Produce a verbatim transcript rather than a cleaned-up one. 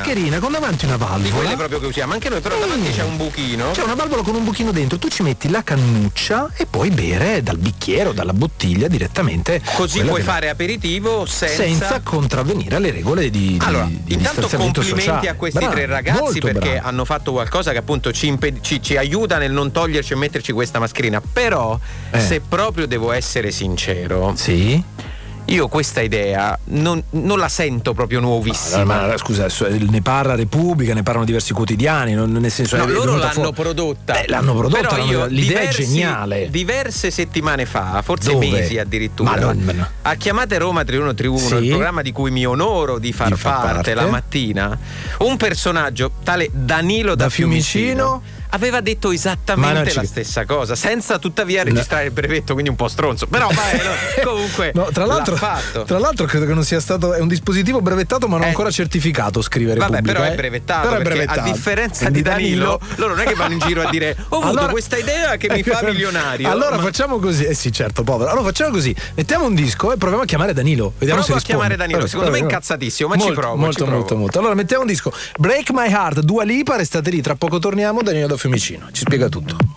mascherina con davanti una valvola. Di quelle proprio che usiamo anche noi, però mm. davanti c'è un buchino. C'è una valvola con un buchino dentro, tu ci metti la cannuccia e puoi bere dal bicchiere o dalla bottiglia direttamente. Così puoi che... fare aperitivo senza... senza contravvenire alle regole di, di allora, di intanto complimenti sociale. a questi bravi, tre ragazzi perché bravi. hanno fatto qualcosa che appunto ci, imped- ci, ci aiuta nel non toglierci e metterci questa mascherina. Però eh. se proprio devo essere sincero, sì, io questa idea non, non la sento proprio nuovissima. Ma, ma scusa, ne parla Repubblica, ne parlano diversi quotidiani, non, nel senso no, è loro l'hanno fuori. prodotta. Beh, l'hanno prodotta, però io l'idea diversi, è geniale. Diverse settimane fa, forse Dove? mesi addirittura, ma non... a Chiamate Roma trentuno trentuno, sì. il programma di cui mi onoro di far di fa parte, parte la mattina, un personaggio tale Danilo da, da Fiumicino, Fiumicino aveva detto esattamente ci... la stessa cosa, senza tuttavia registrare no. il brevetto, quindi un po' stronzo. Però vai, no, comunque no, tra l'altro, l'ha fatto. Tra l'altro credo che non sia stato, è un dispositivo brevettato ma non eh. ancora certificato, scrive Repubblica. Vabbè, però eh. è brevettato, però è perché brevettato. a differenza Quindi di Danilo, Danilo, loro non è che vanno in giro a dire ho avuto allora... questa idea che mi fa milionario. Allora ma... facciamo così, eh sì certo, povero. Allora facciamo così, mettiamo un disco e proviamo a chiamare Danilo. Vediamo Provo se a chiamare Danilo, allora, secondo allora, me è incazzatissimo, ma molto, ci provo. Molto, ci provo. molto, molto. Allora mettiamo un disco. Break My Heart, Dua Lipa, restate lì, tra poco torniamo, Danilo da Fiumicino. Ci spiega tutto.